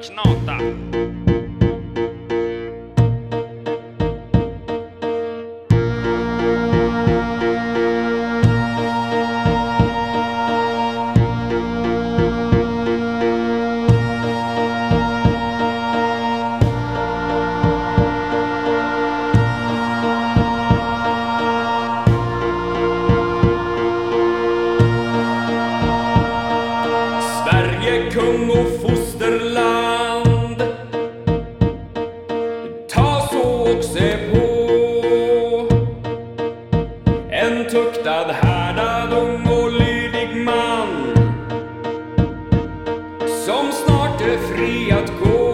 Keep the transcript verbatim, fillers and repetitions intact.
knata. Sverige, kung och fosterland, ta så och se på en tuktad, härdad, ung och lydig man som snart är fri att gå.